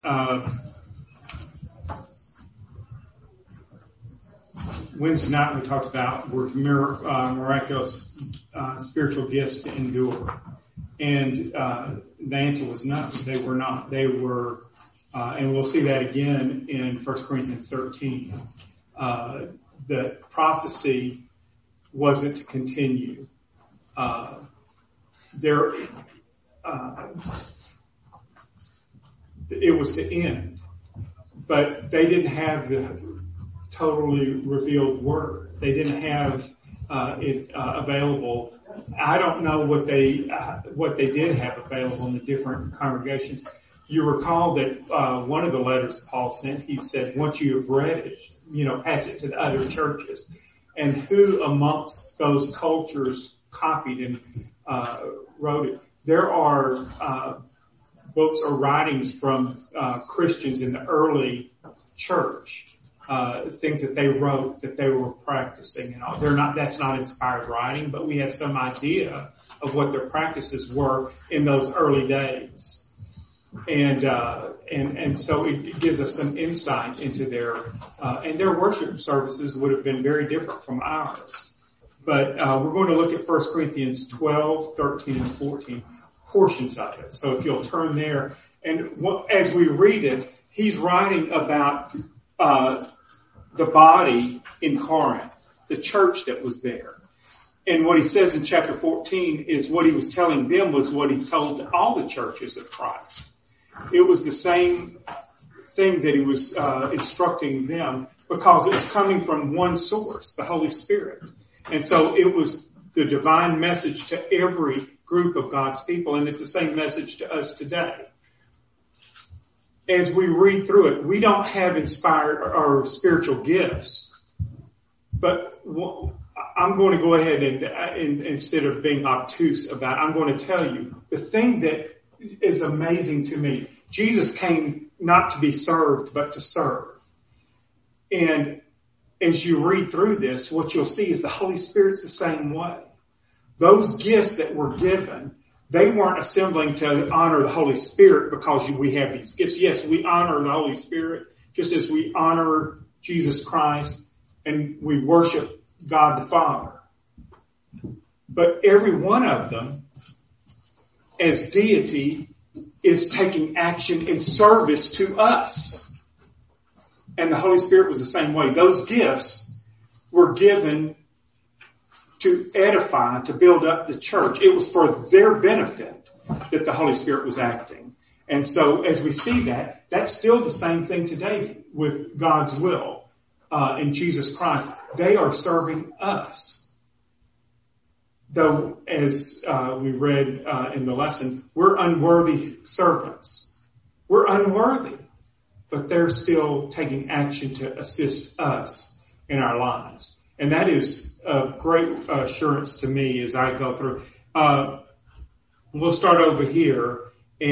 Wednesday night we talked about were miraculous spiritual gifts to endure. And the answer was no, they were not. They were, and we'll see that again in 1 Corinthians 13. That prophecy wasn't to continue. It was to end. But they didn't have the totally revealed word. They didn't have it available. I don't know what they did have available in the different congregations. You recall that one of the letters Paul sent, he said, once you have read it, pass it to the other churches. And who amongst those cultures copied and wrote it? There are books or writings from Christians in the early church, things that they wrote that they were practicing and all. That's not inspired writing, but we have some idea of what their practices were in those early days. And so it gives us some insight into their worship services would have been very different from ours. But, we're going to look at 1 Corinthians 12, 13, and 14, portions of it. So if you'll turn there, and as we read it, he's writing about, the body in Corinth, the church that was there. And what he says in chapter 14 is what he was telling them was what he told all the churches of Christ. It was the same thing that he was instructing them because it was coming from one source, the Holy Spirit. And so it was the divine message to every group of God's people, and it's the same message to us today. As we read through it, we don't have inspired or spiritual gifts, but I'm going to go ahead and instead of being obtuse about it, I'm going to tell you the thing that is amazing to me. Jesus came not to be served, but to serve. And as you read through this, what you'll see is the Holy Spirit's the same way. Those gifts that were given, they weren't assembling to honor the Holy Spirit because we have these gifts. Yes, we honor the Holy Spirit just as we honor Jesus Christ and we worship God the Father. But every one of them, as deity, is taking action in service to us. And the Holy Spirit was the same way. Those gifts were given to edify, to build up the church. It was for their benefit that the Holy Spirit was acting. And so as we see that, that's still the same thing today with God's will in Jesus Christ. They are serving us. Though, as we read in the lesson, we're unworthy servants. We're unworthy, but they're still taking action to assist us in our lives. And that is a great assurance to me as I go through. We'll start over here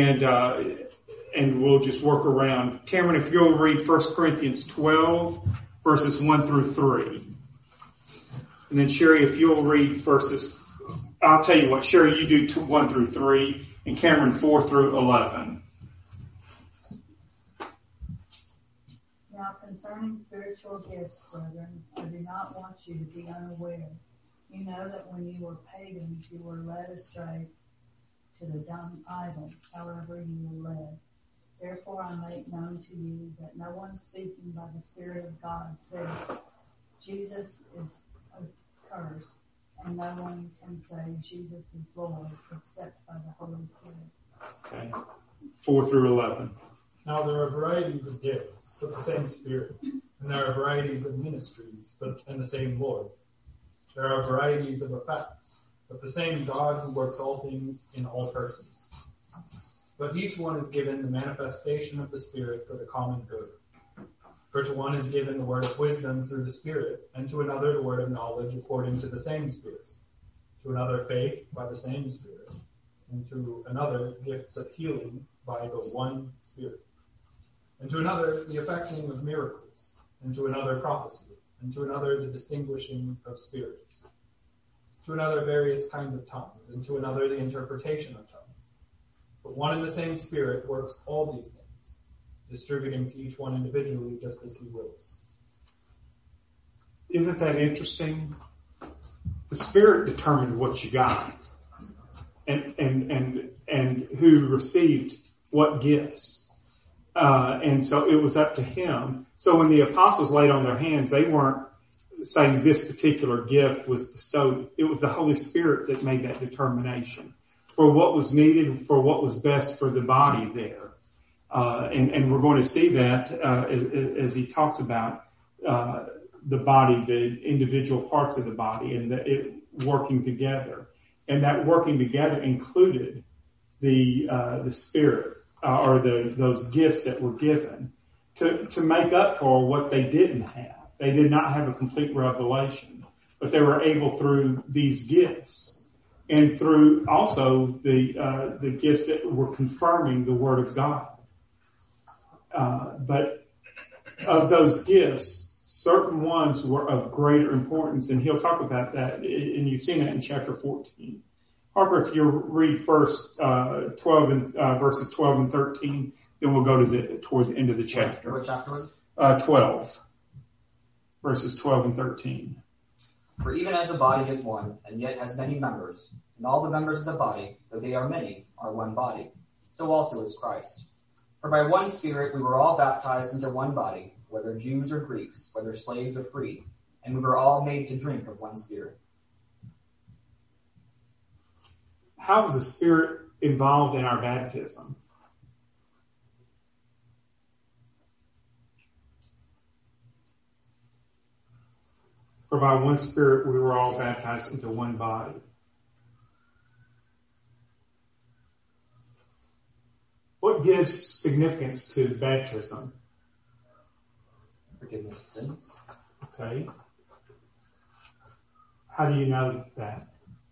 and we'll just work around. Cameron, if you'll read 1 Corinthians 12, verses 1 through 3. And then Sherry, if you'll read verses, I'll tell you what, Sherry, you do 1 through 3, and Cameron 4 through 11. Now concerning spiritual gifts, brethren, I do not want you to be unaware. You know that when you were pagans, you were led astray to the dumb idols, however you were led. Therefore I make known to you that no one speaking by the Spirit of God says Jesus is accursed, and no one can say Jesus is Lord except by the Holy Spirit. Okay. 4 through 11. Now there are varieties of gifts, but the same Spirit. And there are varieties of ministries, and the same Lord. There are varieties of effects, but the same God who works all things in all persons. But each one is given the manifestation of the Spirit for the common good. For to one is given the word of wisdom through the Spirit, and to another the word of knowledge according to the same Spirit. To another faith by the same Spirit, and to another gifts of healing by the one Spirit. And to another the effecting of miracles, and to another prophecy, and to another the distinguishing of spirits. To another various kinds of tongues, and to another the interpretation of tongues. But one and the same Spirit works all these things, distributing to each one individually just as he wills. Isn't that interesting? The Spirit determined what you got and who received what gifts. And so it was up to him. So when the apostles laid on their hands, they weren't saying this particular gift was bestowed. It was the Holy Spirit that made that determination for what was needed, for what was best for the body there. And we're going to see that, as he talks about, the body, the individual parts of the body and it working together. And that working together included the Spirit, or those gifts that were given to make up for what they didn't have. They did not have a complete revelation, but they were able through these gifts and through also the gifts that were confirming the Word of God. But of those gifts, certain ones were of greater importance, and he'll talk about that, and you've seen that in chapter 14. Harper, if you read first 12 and verses 12 and 13, then we'll go toward the end of the chapter. What chapter? 12, verses 12 and 13. For even as a body is one, and yet has many members, and all the members of the body, though they are many, are one body, so also is Christ. For by one Spirit we were all baptized into one body, whether Jews or Greeks, whether slaves or free, and we were all made to drink of one Spirit. How is the Spirit involved in our baptism? For by one Spirit we were all baptized into one body. What gives significance to baptism? Forgiveness of sins. Okay. How do you know that?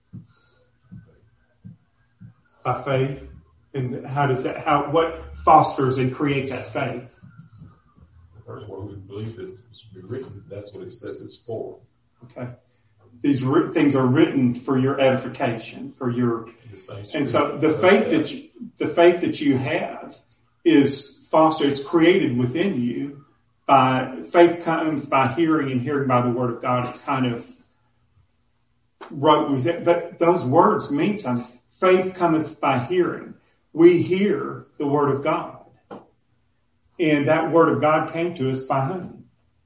By faith. And what fosters and creates that faith? First of all, we believe it to be written. That's what it says it's for. Okay. These things are written for your edification, for your, and so the faith that you have is fostered, it's created within you by faith comes by hearing and hearing by the Word of God. It's kind of wrote with it, but those words mean something. Faith cometh by hearing. We hear the Word of God. And that Word of God came to us by whom?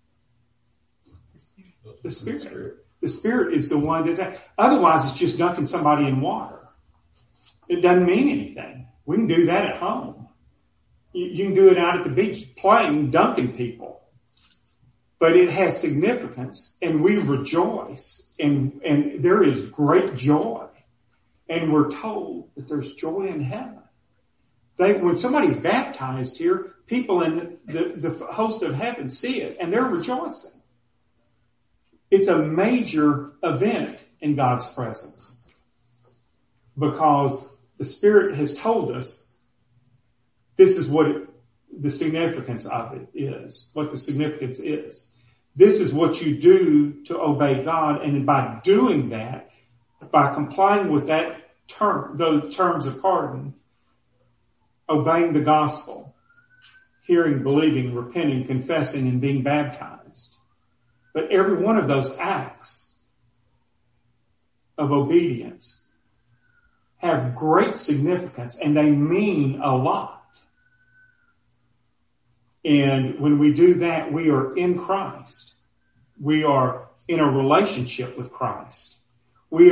The Spirit. The Spirit is the one that, otherwise it's just dunking somebody in water. It doesn't mean anything. We can do that at home. You can do it out at the beach, playing, dunking people. But it has significance, and we rejoice, and there is great joy. And we're told that there's joy in heaven. When somebody's baptized here, people in the host of heaven see it, and they're rejoicing. It's a major event in God's presence because the Spirit has told us this is what the significance of it is, what the significance is. This is what you do to obey God, and by doing that, by complying with that those terms of pardon, obeying the gospel, hearing, believing, repenting, confessing, and being baptized. But every one of those acts of obedience have great significance, and they mean a lot. And when we do that, we are in Christ. We are in a relationship with Christ. We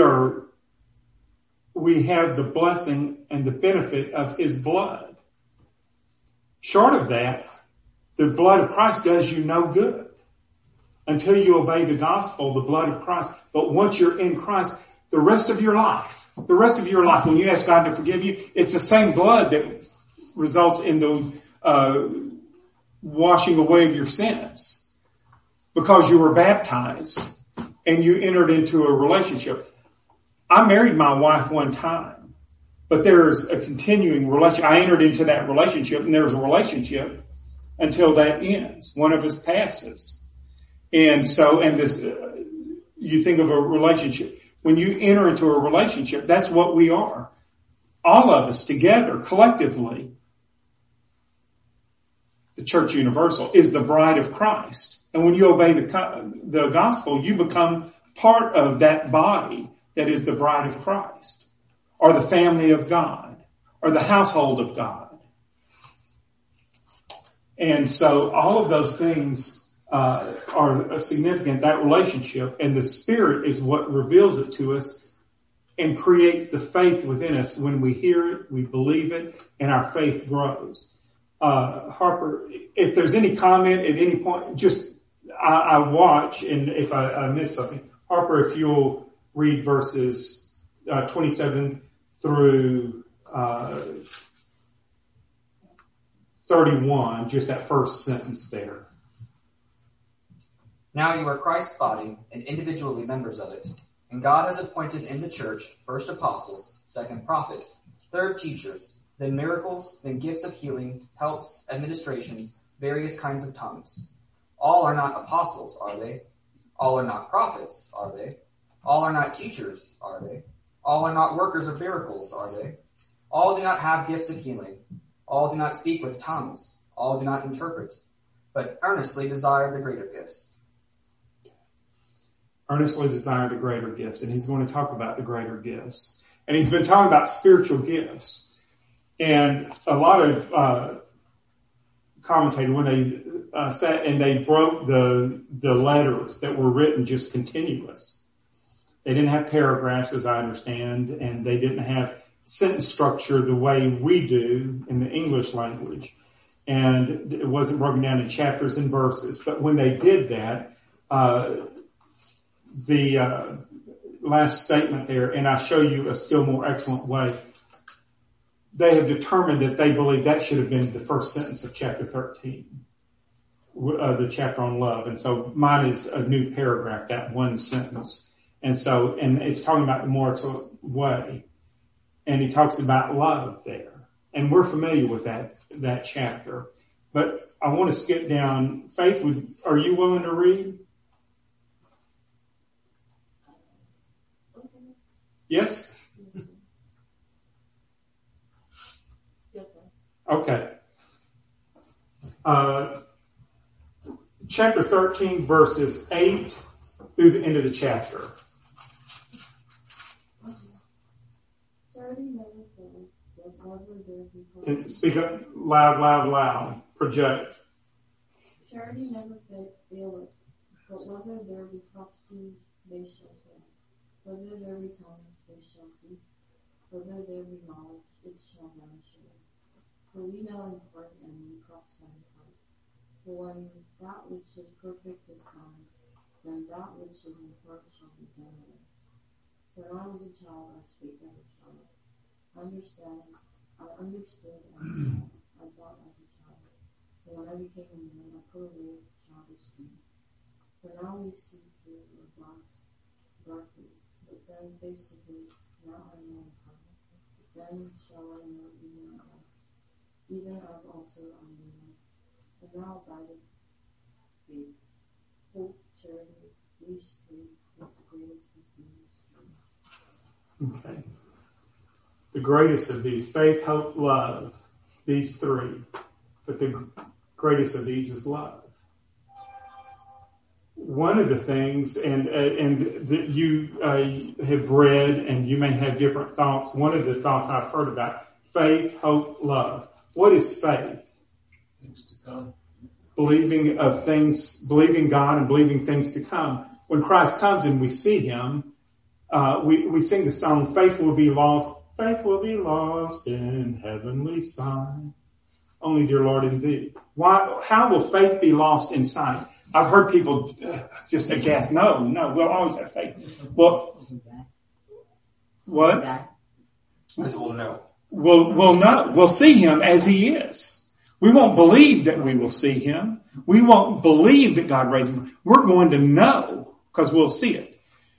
have the blessing and the benefit of His blood. Short of that, the blood of Christ does you no good until you obey the gospel, the blood of Christ. But once you're in Christ, the rest of your life, when you ask God to forgive you, it's the same blood that results in the washing away of your sins because you were baptized and you entered into a relationship. I married my wife one time, but there's a continuing relationship. I entered into that relationship, and there's a relationship until that ends. One of us passes. And so, you think of a relationship. When you enter into a relationship, that's what we are. All of us together, collectively. the church universal, is the bride of Christ. And when you obey the gospel, you become part of that body that is the bride of Christ, or the family of God, or the household of God. And so all of those things are significant, that relationship, and the Spirit is what reveals it to us and creates the faith within us. When we hear it, we believe it, and our faith grows. Harper, if there's any comment at any point, just I watch, and if I miss something, Harper, if you'll read verses 27 through 31, just that first sentence there. Now you are Christ's body and individually members of it. And God has appointed in the church first apostles, second prophets, third teachers, then miracles, then gifts of healing, helps, administrations, various kinds of tongues. All are not apostles, are they? All are not prophets, are they? All are not teachers, are they? All are not workers of miracles, are they? All do not have gifts of healing. All do not speak with tongues. All do not interpret, but earnestly desire the greater gifts. Earnestly desire the greater gifts. And he's going to talk about the greater gifts. And he's been talking about spiritual gifts. And a lot of commentators, when they sat and they broke the letters that were written just continuous. They didn't have paragraphs, as I understand, and they didn't have sentence structure the way we do in the English language. And it wasn't broken down in chapters and verses. But when they did that, the last statement there, and I'll show you a still more excellent way, they have determined that they believe that should have been the first sentence of chapter 13, the chapter on love. And so mine is a new paragraph, that one sentence. And so, and it's talking about the moral way. And he talks about love there. And we're familiar with that chapter. But I want to skip down. Faith, are you willing to read? Yes? Yes, sir. Okay. Chapter 13, verses 8 through the end of the chapter. And speak up loud. Project. Charity never faileth, but whether there be prophecies, they shall fail. Whether there be tongues, they shall cease. Whether there be knowledge, it shall vanish away. For we know in part, and we prophesy in part. For when that which is perfect is come, then that which is in part shall be done away. When I was a child, I spake as a child. I understood and I thought as a child. And when I became a man, I put away childish things. For now we see through a glass darkly, but then face to face. Now I know in part. Then shall I know even at last, even as also I know now. And now abideth faith, hope, charity, these three, with the greatest of these three. Okay. The greatest of these, faith, hope, love, these three. But the greatest of these is love. One of the things, and that you have read, and you may have different thoughts. One of the thoughts I've heard about, faith, hope, love. What is faith? Things to come. Believing God and believing things to come. When Christ comes and we see Him, we sing the song, faith will be lost in heavenly sight. Only dear Lord in thee. How will faith be lost in sight? I've heard people just aghast. No, we'll always have faith. Well, what? We'll know. We'll know. We'll see Him as He is. We won't believe that we will see Him. We won't believe that God raised Him. We're going to know because we'll see it.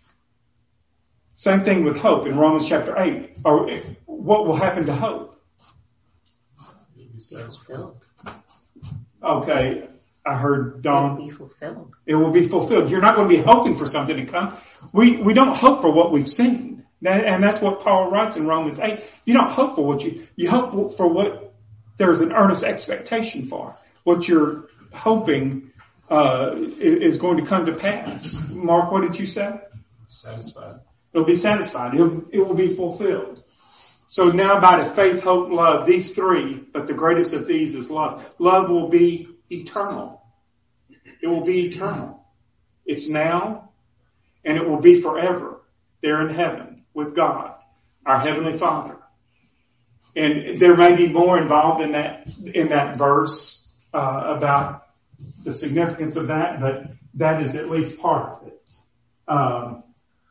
Same thing with hope in Romans chapter 8. Or what will happen to hope? You'll be satisfied. Okay, I heard Dawn. It will be fulfilled. It will be fulfilled. You're not going to be hoping for something to come. We don't hope for what we've seen. And that's what Paul writes in Romans 8. You don't hope for what you hope for what there's an earnest expectation for. what you're hoping is going to come to pass. Mark, what did you say? Satisfied. It'll be satisfied. It will be fulfilled. So now about it, faith, hope, love, these three, but the greatest of these is love. Love will be eternal. It will be eternal. It's now, and it will be forever there in heaven with God, our Heavenly Father. And there may be more involved in that verse about the significance of that, but that is at least part of it.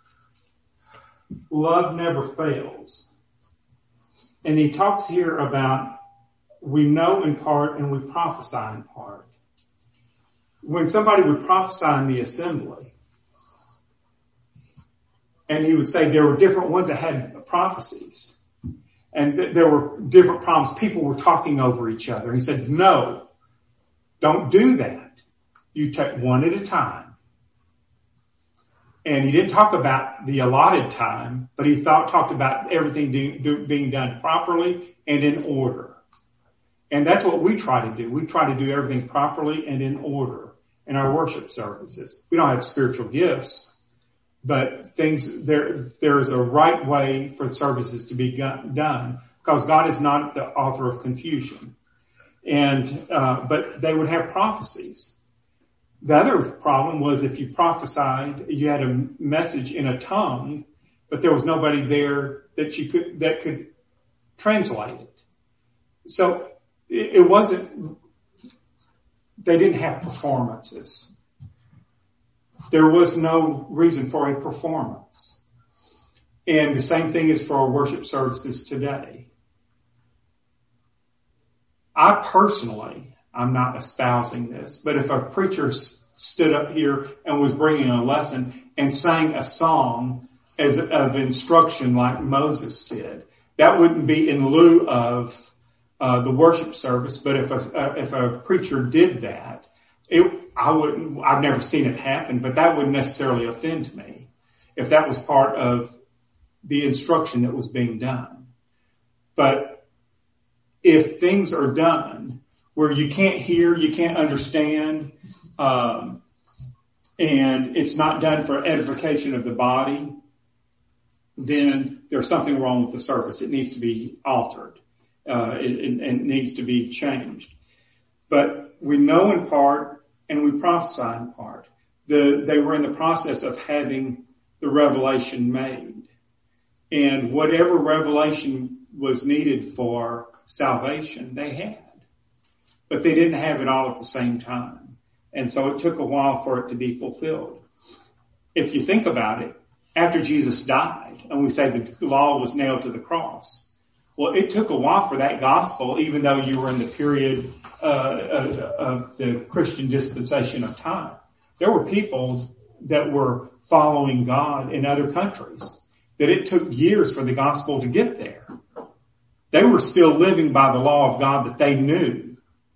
Love never fails. And he talks here about we know in part and we prophesy in part. When somebody would prophesy in the assembly, and he would say there were different ones that had prophecies, and there were different problems. People were talking over each other. He said, no, don't do that. You take one at a time. And he didn't talk about the allotted time, but he talked about everything being done properly and in order. And that's what we try to do. We try to do everything properly and in order in our worship services. We don't have spiritual gifts, but there's a right way for services to be done because God is not the author of confusion. And, but they would have prophecies. The other problem was if you prophesied, you had a message in a tongue, but there was nobody there that could translate it. So it wasn't, they didn't have performances. There was no reason for a performance. And the same thing is for our worship services today. I personally, I'm not espousing this, but if a preacher stood up here and was bringing a lesson and sang a song of instruction like Moses did, that wouldn't be in lieu of the worship service. But if a preacher did that, I've never seen it happen, but that wouldn't necessarily offend me if that was part of the instruction that was being done. But if things are done where you can't hear, you can't understand, and it's not done for edification of the body, then there's something wrong with the service. It needs to be altered. It needs to be changed. But we know in part and we prophesy in part. They were in the process of having the revelation made. And whatever revelation was needed for salvation, they had. But they didn't have it all at the same time. And so it took a while for it to be fulfilled. If you think about it, after Jesus died, and we say the law was nailed to the cross, well, it took a while for that gospel, even though you were in the period of the Christian dispensation of time. There were people that were following God in other countries, that it took years for the gospel to get there. They were still living by the law of God that they knew.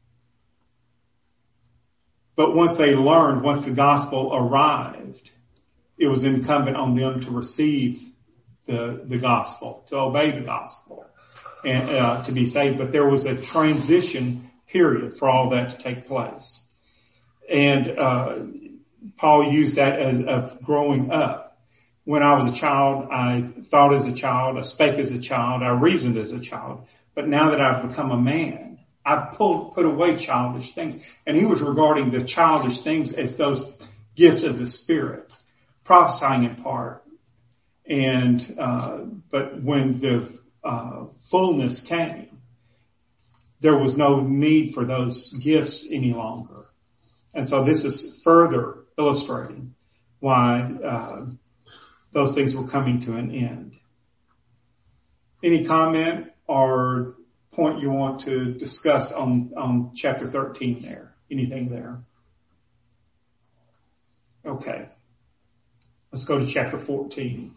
But once they learned, once the gospel arrived, it was incumbent on them to receive the gospel, to obey the gospel, and to be saved. But there was a transition period for all that to take place. And Paul used that as of growing up. When I was a child, I thought as a child, I spake as a child, I reasoned as a child. But now that I've become a man, I've put away childish things. And he was regarding the childish things as those gifts of the Spirit, prophesying in part. And but when the fullness came, there was no need for those gifts any longer. And so this is further illustrating why those things were coming to an end. Any comment or point you want to discuss on chapter 13 there? Anything there? Okay. Let's go to chapter 14.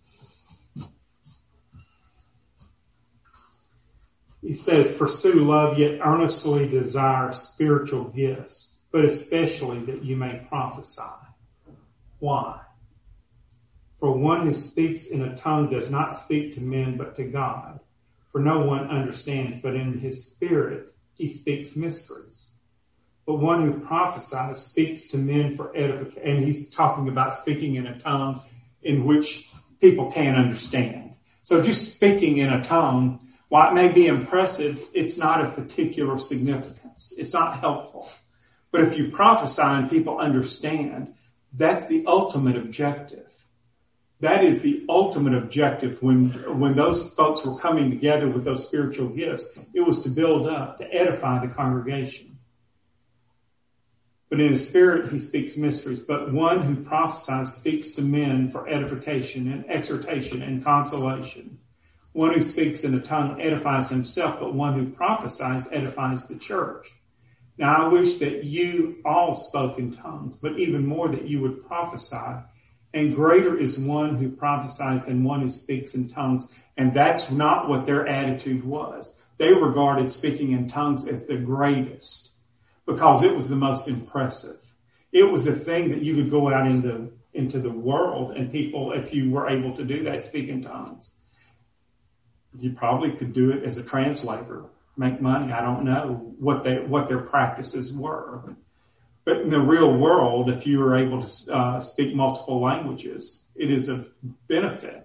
He says, pursue love, yet earnestly desire spiritual gifts, but especially that you may prophesy. Why? For one who speaks in a tongue does not speak to men but to God. For no one understands, but in his spirit he speaks mysteries. but one who prophesies speaks to men for edification. And he's talking about speaking in a tongue in which people can't understand. So just speaking in a tongue, while it may be impressive, it's not of particular significance. It's not helpful. But if you prophesy and people understand, that's the ultimate objective. That is the ultimate objective when those folks were coming together with those spiritual gifts. It was to build up, to edify the congregation. But in his spirit he speaks mysteries. But one who prophesies speaks to men for edification and exhortation and consolation. One who speaks in a tongue edifies himself, but one who prophesies edifies the church. Now I wish that you all spoke in tongues, but even more that you would prophesy. And greater is one who prophesies than one who speaks in tongues. And that's not what their attitude was. They regarded speaking in tongues as the greatest because it was the most impressive. It was the thing that you could go out into the world and people, if you were able to do that, speak in tongues. You probably could do it as a translator, make money. I don't know what their practices were. But in the real world, if you are able to speak multiple languages, it is of benefit.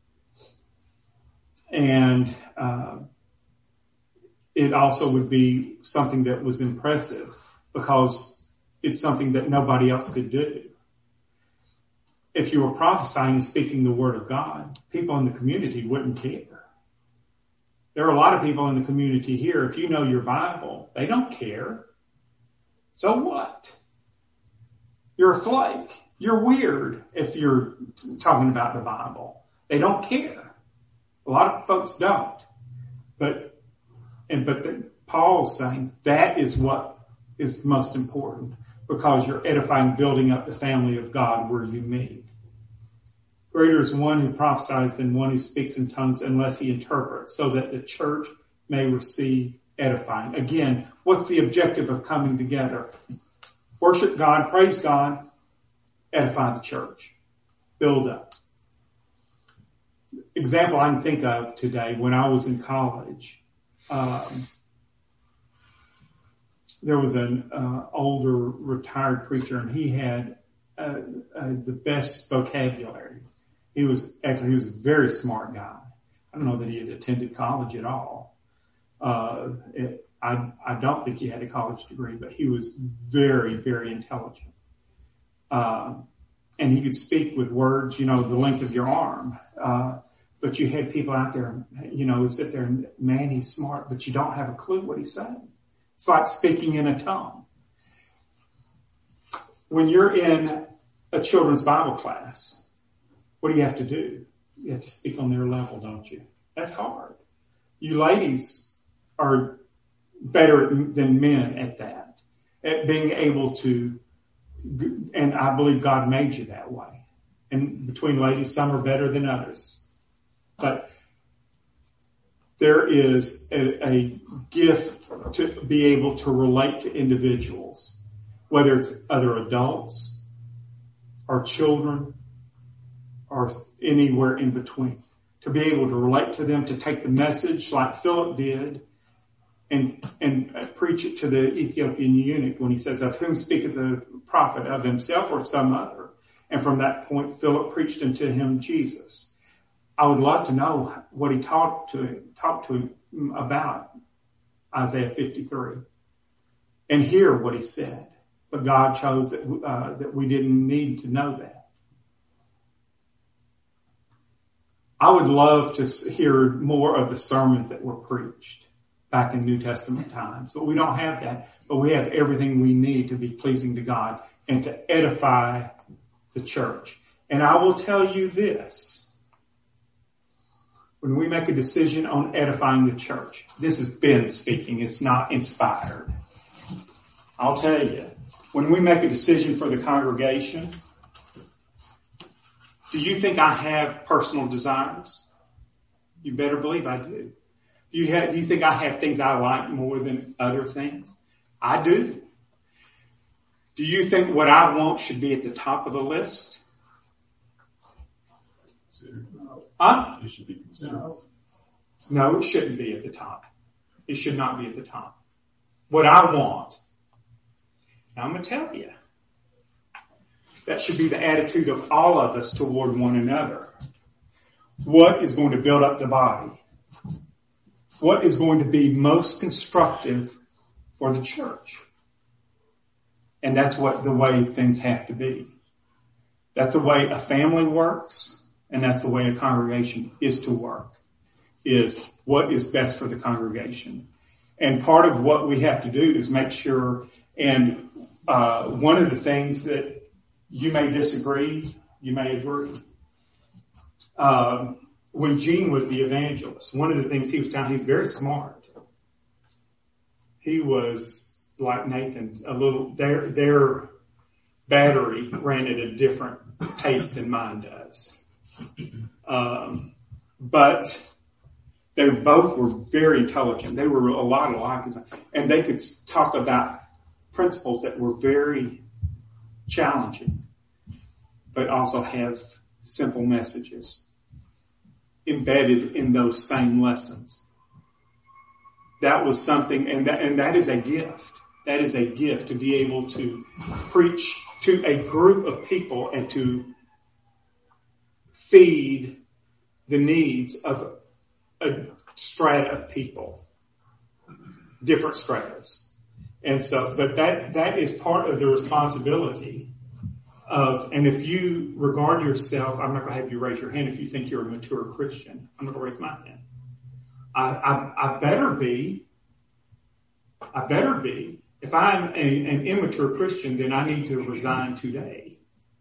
And it also would be something that was impressive because it's something that nobody else could do. If you were prophesying and speaking the word of God, people in the community wouldn't care. There are a lot of people in the community here, if you know your Bible, they don't care. So what? You're a flake. You're weird if you're talking about the Bible. They don't care. A lot of folks don't. But Paul's saying that is what is most important because you're edifying, building up the family of God where you meet. Greater is one who prophesies than one who speaks in tongues unless he interprets, so that the church may receive edifying. Again, what's the objective of coming together? Worship God, praise God, edify the church, build up. Example I can think of today, when I was in college, there was an older retired preacher, and he had the best vocabulary. He was a very smart guy. I don't know that he had attended college at all. I don't think he had a college degree, but he was very, very intelligent. And he could speak with words, the length of your arm. But you had people out there, who sit there and, man, he's smart, but you don't have a clue what he's saying. It's like speaking in a tongue. When you're in a children's Bible class, what do you have to do? You have to speak on their level, don't you? That's hard. You ladies are better than men at that, at being able to, and I believe God made you that way. And between ladies, some are better than others. But there is a gift to be able to relate to individuals, whether it's other adults or children or anywhere in between, to be able to relate to them, to take the message like Philip did and preach it to the Ethiopian eunuch when he says, of whom speaketh the prophet, of himself or some other? And from that point, Philip preached unto him Jesus. I would love to know what he talked to him about Isaiah 53 and hear what he said. But God chose that we didn't need to know that. I would love to hear more of the sermons that were preached back in New Testament times, but we don't have that. But we have everything we need to be pleasing to God and to edify the church. And I will tell you this. When we make a decision on edifying the church, this is Ben speaking, it's not inspired. I'll tell you, when we make a decision for the congregation, do you think I have personal desires? You better believe I do. Do you think I have things I like more than other things? I do. Do you think what I want should be at the top of the list? Huh? It should be considered. No, it shouldn't be at the top. It should not be at the top. What I want I'm going to tell you. That should be the attitude of all of us toward one another. What is going to build up the body? What is going to be most constructive for the church? And that's the way things have to be. That's the way a family works, and that's the way a congregation is to work, is what is best for the congregation. And part of what we have to do is make sure, and one of the things that you may disagree, you may agree. When Gene was the evangelist, one of the things he was telling, he's very smart. He was like Nathan, their battery ran at a different pace than mine does. But they both were very intelligent. They were a lot alike, and they could talk about principles that were very challenging, but also have simple messages embedded in those same lessons. That was something, and that is a gift. That is a gift to be able to preach to a group of people and to feed the needs of a strata of people, different stratas. And so, but that is part of the responsibility of, and if you regard yourself, I'm not going to have you raise your hand if you think you're a mature Christian. I'm not going to raise my hand. I better be. If I'm an immature Christian, then I need to resign today.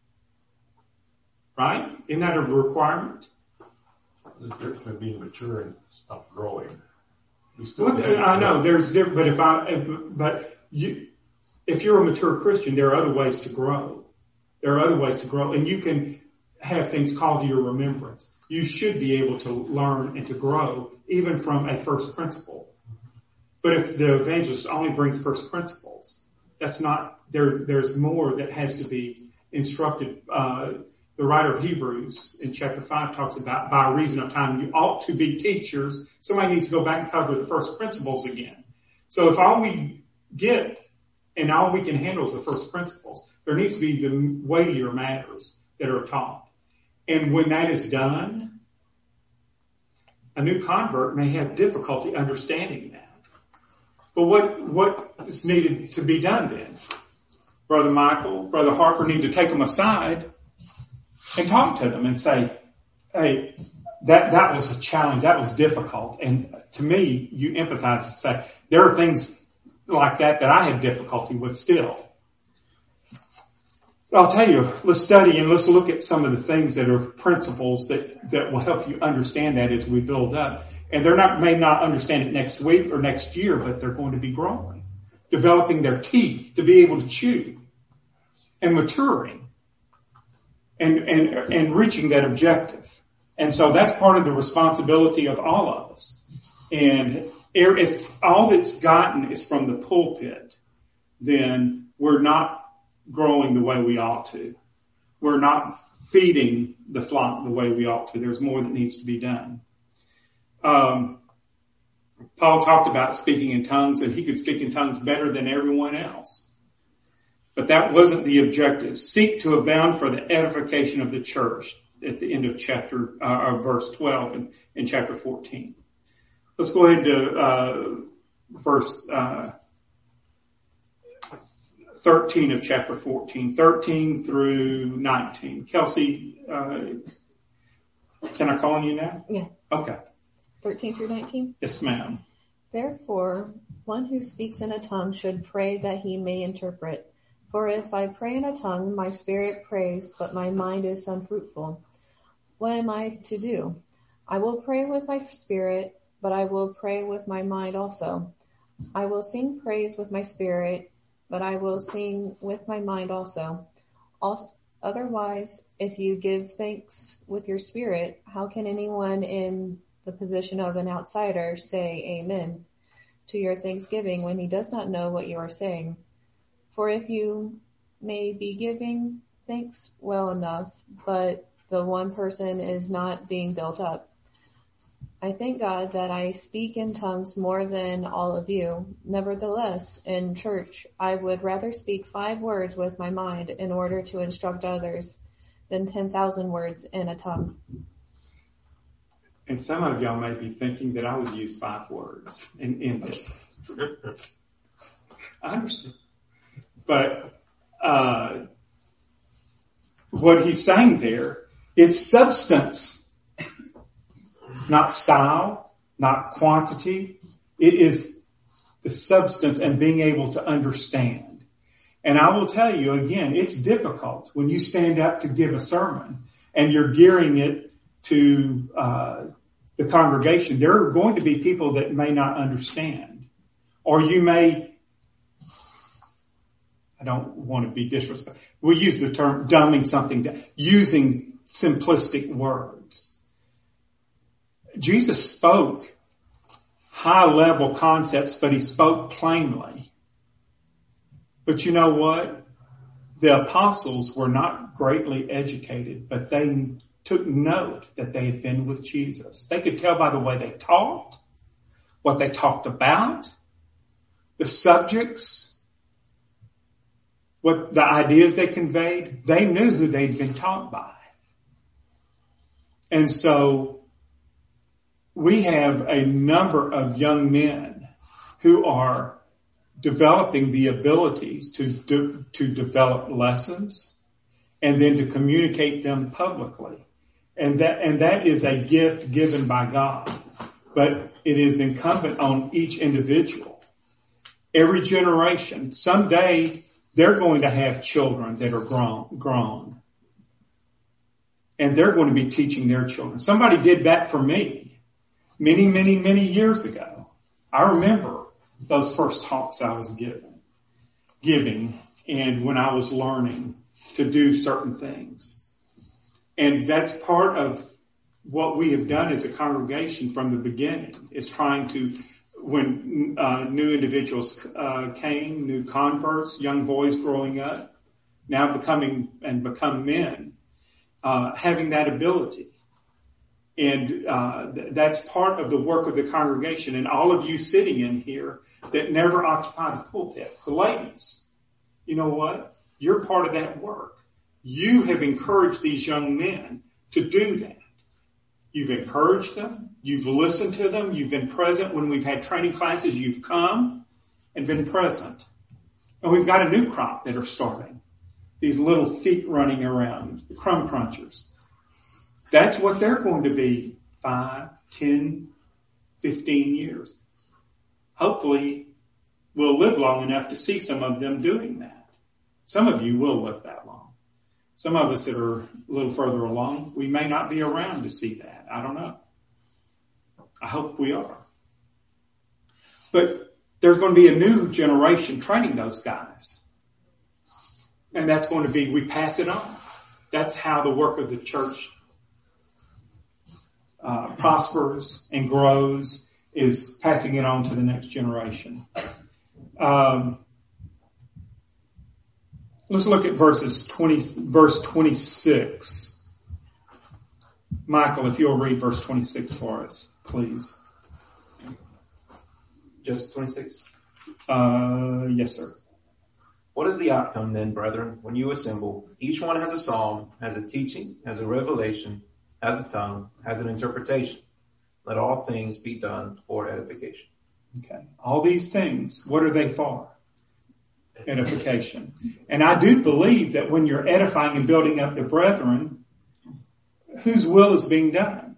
Right? Isn't that a requirement? There's a difference between being mature and stop growing. I know there's different, but if you're a mature Christian, there are other ways to grow. There are other ways to grow, and you can have things called to your remembrance. You should be able to learn and to grow even from a first principle. But if the evangelist only brings first principles, that's not, there's more that has to be instructed. The writer of Hebrews in chapter 5 talks about by reason of time you ought to be teachers. Somebody needs to go back and cover the first principles again. So if all we get and all we can handle is the first principles, there needs to be the weightier matters that are taught. And when that is done, a new convert may have difficulty understanding that. But what is needed to be done then? Brother Michael, Brother Harper need to take them aside and talk to them and say, hey, that was a challenge. That was difficult. And to me, you empathize and say, there are things like that I had difficulty with still. But I'll tell you, let's study and let's look at some of the things that are principles that will help you understand that as we build up. And may not understand it next week or next year, but they're going to be growing, developing their teeth to be able to chew and maturing and reaching that objective. And so that's part of the responsibility of all of us. And if all that's gotten is from the pulpit, then we're not growing the way we ought to. We're not feeding the flock the way we ought to. There's more that needs to be done. Paul talked about speaking in tongues, and he could speak in tongues better than everyone else. But that wasn't the objective. Seek to abound for the edification of the church at the end of verse 12 in chapter 14. Let's go ahead to verse 13 of chapter 14, 13 through 19. Kelsey, can I call on you now? Yeah. Okay. 13 through 19? Yes, ma'am. Therefore, one who speaks in a tongue should pray that he may interpret. For if I pray in a tongue, my spirit prays, but my mind is unfruitful. What am I to do? I will pray with my spirit, but I will pray with my mind also. I will sing praise with my spirit, but I will sing with my mind also. Otherwise, if you give thanks with your spirit, how can anyone in the position of an outsider say amen to your thanksgiving when he does not know what you are saying? For if you may be giving thanks well enough, but the one person is not being built up, I thank God that I speak in tongues more than all of you. Nevertheless, in church, I would rather speak 5 words with my mind in order to instruct others than 10,000 words in a tongue. And some of y'all may be thinking that I would use 5 words and end it. I understand. But what he's saying there, it's substance. Not style, not quantity. It is the substance and being able to understand. And I will tell you again, it's difficult when you stand up to give a sermon and you're gearing it to the congregation. There are going to be people that may not understand. Or you may, I don't want to be disrespectful. We use the term dumbing something down, using simplistic words. Jesus spoke high-level concepts, but he spoke plainly. But you know what? The apostles were not greatly educated, but they took note that they had been with Jesus. They could tell by the way they talked, what they talked about, the subjects, what the ideas they conveyed. They knew who they'd been taught by. And so we have a number of young men who are developing the abilities to develop lessons and then to communicate them publicly. And that is a gift given by God. But it is incumbent on each individual. Every generation, someday they're going to have children that are grown. And they're going to be teaching their children. Somebody did that for me. Many, many, many years ago. I remember those first talks I was giving, and when I was learning to do certain things. And that's part of what we have done as a congregation from the beginning, is trying to, when new individuals came, new converts, young boys growing up, now become men, having that ability. And that's part of the work of the congregation. And all of you sitting in here that never occupied a pulpit, the ladies, you know what? You're part of that work. You have encouraged these young men to do that. You've encouraged them. You've listened to them. You've been present when we've had training classes. You've come and been present. And we've got a new crop that are starting. These little feet running around, the crumb crunchers. That's what they're going to be 5, 10, 15 years. Hopefully, we'll live long enough to see some of them doing that. Some of you will live that long. Some of us that are a little further along, we may not be around to see that. I don't know. I hope we are. But there's going to be a new generation training those guys. And that's going to be, we pass it on. That's how the work of the church prospers and grows, is passing it on to the next generation. Let's look at verse 26. Michael, if you'll read verse 26 for us, please. Just 26? Yes, sir. What is the outcome then, brethren, when you assemble? Each one has a psalm, has a teaching, has a revelation, has a tongue, has an interpretation. Let all things be done for edification. Okay. All these things, what are they for? Edification. And I do believe that when you're edifying and building up the brethren, whose will is being done?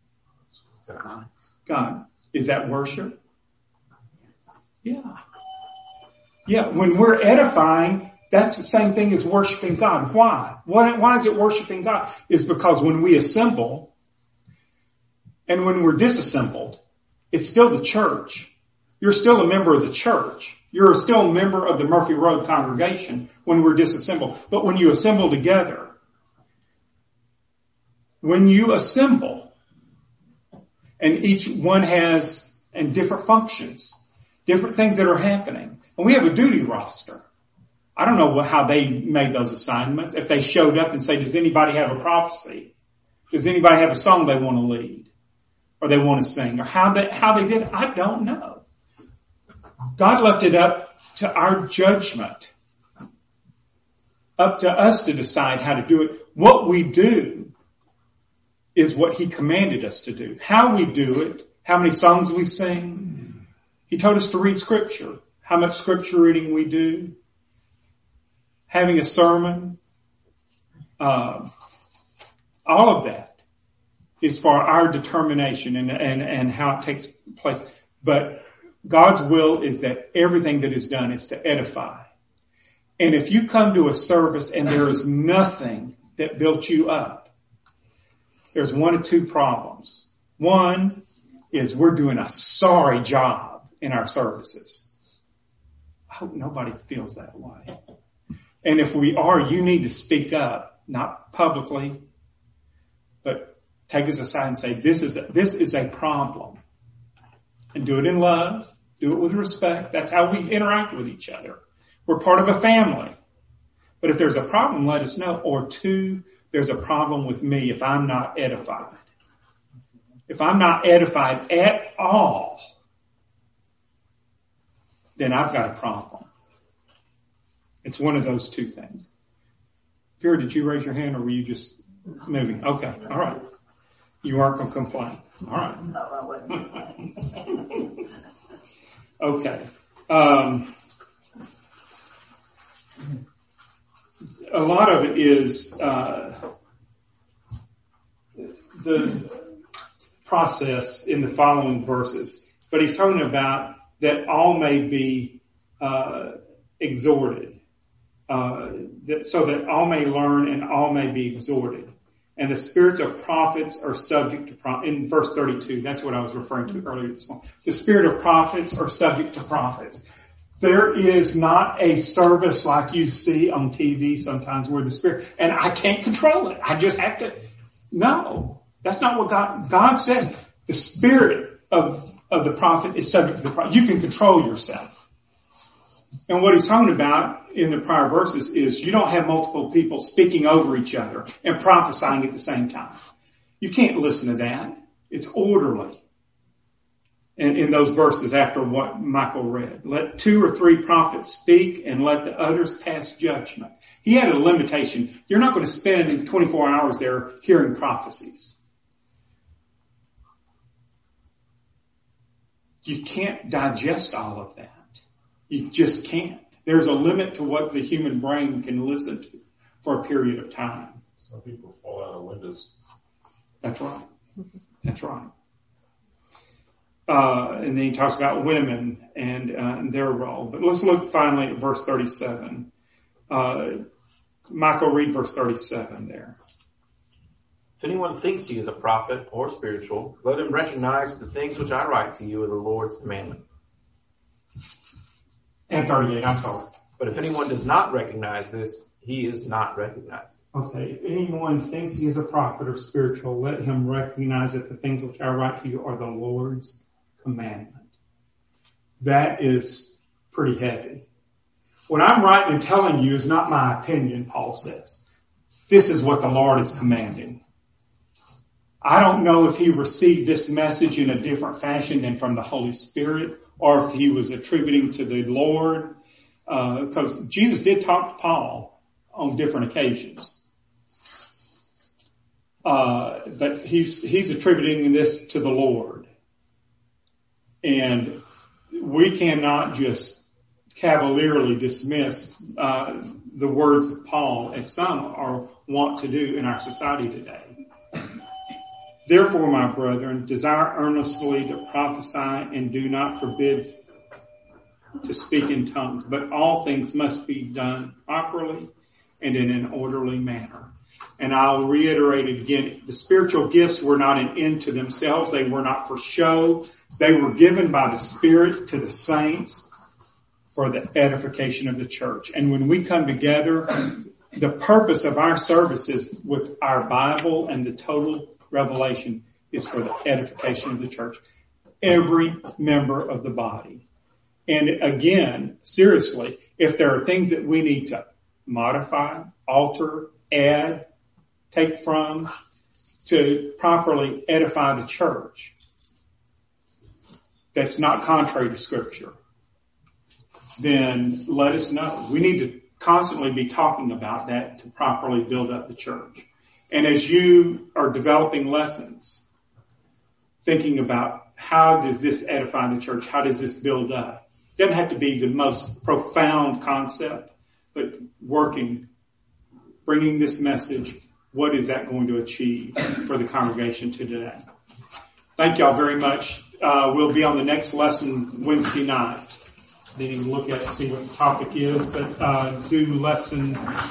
God. Is that worship? Yeah. Yeah. When we're edifying, that's the same thing as worshiping God. Why? Why is it worshiping God? Is because when we assemble and when we're disassembled, it's still the church. You're still a member of the church. You're still a member of the Murphy Road congregation when we're disassembled. But when you assemble together, when you assemble, and each one has and different functions, different things that are happening. And we have a duty roster. I don't know how they made those assignments. If they showed up and say, does anybody have a prophecy? Does anybody have a song they want to lead? or they want to sing, or how they did it. I don't know. God left it up to our judgment, up to us to decide how to do it. What we do is what he commanded us to do. How we do it, how many songs we sing. He told us to read scripture, how much scripture reading we do, having a sermon, all of that is for our determination and how it takes place. But God's will is that everything that is done is to edify. And if you come to a service and there is nothing that built you up, there's one of two problems. One is we're doing a sorry job in our services. I hope nobody feels that way. And if we are, you need to speak up, not publicly, but take us aside and say, this is a problem. And do it in love. Do it with respect. That's how we interact with each other. We're part of a family. But if there's a problem, let us know. Or two, there's a problem with me if I'm not edified. If I'm not edified at all, then I've got a problem. It's one of those two things. Vera, did you raise your hand or were you just moving? Okay. All right. You aren't going to complain. All right. No, I wasn't. Okay. A lot of it is the process in the following verses, but he's talking about that all may be exhorted, so that all may learn and all may be exhorted. And the spirits of prophets are subject to in verse 32. That's what I was referring to earlier this morning. The spirit of prophets are subject to prophets. There is not a service like you see on TV sometimes where the spirit, and I can't control it. I just have to. No, that's not what God says. The spirit of the prophet is subject to the prophet. You can control yourself. And what he's talking about in the prior verses is you don't have multiple people speaking over each other and prophesying at the same time. You can't listen to that. It's orderly. And in those verses after what Michael read, let 2 or 3 prophets speak and let the others pass judgment. He had a limitation. You're not going to spend 24 hours there hearing prophecies. You can't digest all of that. You just can't. There's a limit to what the human brain can listen to for a period of time. Some people fall out of windows. That's right. That's right. And then he talks about women and their role. But let's look finally at verse 37. Michael, read verse 37 there. If anyone thinks he is a prophet or spiritual, let him recognize the things which I write to you are the Lord's commandment. And 38, I'm sorry. But if anyone does not recognize this, he is not recognized. Okay, if anyone thinks he is a prophet or spiritual, let him recognize that the things which I write to you are the Lord's commandment. That is pretty heavy. What I'm writing and telling you is not my opinion, Paul says. This is what the Lord is commanding. I don't know if he received this message in a different fashion than from the Holy Spirit, or if he was attributing to the Lord, because Jesus did talk to Paul on different occasions. But he's attributing this to the Lord. And we cannot just cavalierly dismiss the words of Paul as some are wont to do in our society today. Therefore, my brethren, desire earnestly to prophesy and do not forbid to speak in tongues, but all things must be done properly and in an orderly manner. And I'll reiterate again, the spiritual gifts were not an end to themselves. They were not for show. They were given by the Spirit to the saints for the edification of the church. And when we come together, the purpose of our services with our Bible and the total revelation is for the edification of the church. Every member of the body. And again, seriously, if there are things that we need to modify, alter, add, take from to properly edify the church, that's not contrary to Scripture, then let us know. We need to constantly be talking about that to properly build up the church. And as you are developing lessons, thinking about how does this edify the church? How does this build up? It doesn't have to be the most profound concept, but working, bringing this message, what is that going to achieve for the congregation today? Thank y'all very much. We'll be on the next lesson Wednesday night. Then you can look at it, see what the topic is, but do lesson